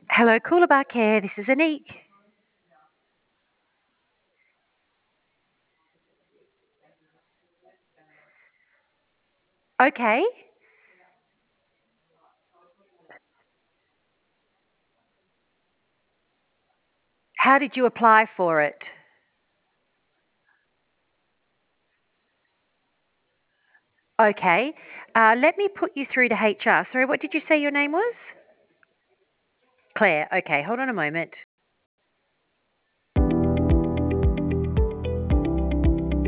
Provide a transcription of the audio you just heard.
Hello, Coolabah Care. This is Anique. Okay. How did you apply for it? Okay. Let me put you through to HR. Sorry, what did you say your name was? Claire. Okay, hold on a moment.